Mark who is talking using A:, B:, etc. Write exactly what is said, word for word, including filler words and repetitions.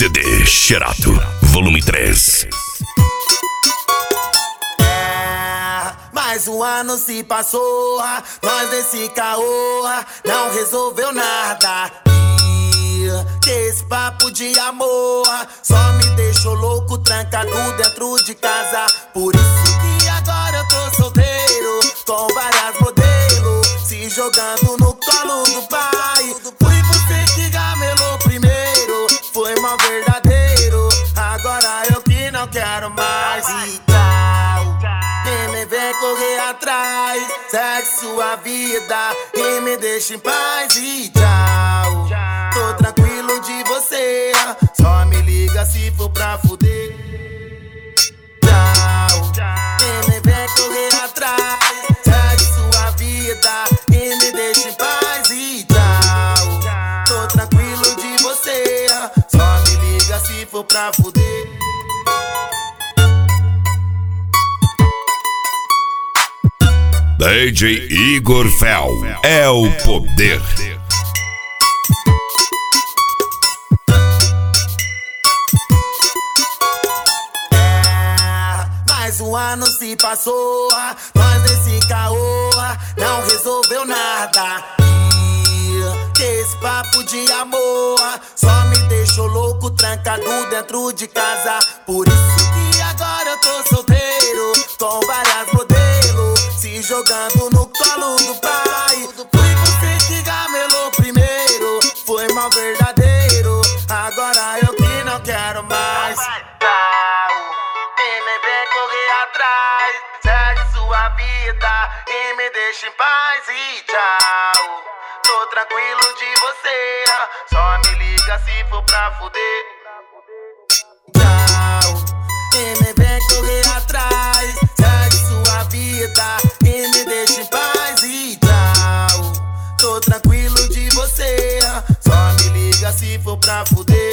A: C D Xerato, volume três.
B: É, mais um ano se passou, nós desse caô não resolveu nada. E que esse papo de amor só me deixou louco, trancado dentro de casa. Por isso que agora eu tô solteiro, com várias modelos, se jogando no colo do pai. Foi você que gamelou primeiro, foi mal verdadeiro. Agora eu que não quero mais e tal. E me vem correr atrás, segue sua vida e me deixa em paz e tchau. Tô tranquilo de você, só me liga se for pra fuder. Tchau. E me vem correr atrás, segue sua vida e me deixa em paz e tchau. Tô tranquilo de você, só me liga se for pra fuder.
A: D J Igor Fel é o poder.
B: É, mais um ano se passou, nós desse caô não resolveu nada. E que esse papo de amor só me deixou louco, trancado dentro de casa. Por isso que agora eu tô solteiro, com várias modelos, se jogando no colo do pai. Foi você que gamelou primeiro, foi mal verdadeiro. Agora eu que não quero mais. E nem vem correr atrás, segue sua vida e me deixa em paz e tchau. Tô tranquilo de você, só me liga se for pra fuder. Tchau. E nem vem correr atrás, segue sua vida e me deixa em paz e tchau. Tô tranquilo de você, só me liga se for pra fuder.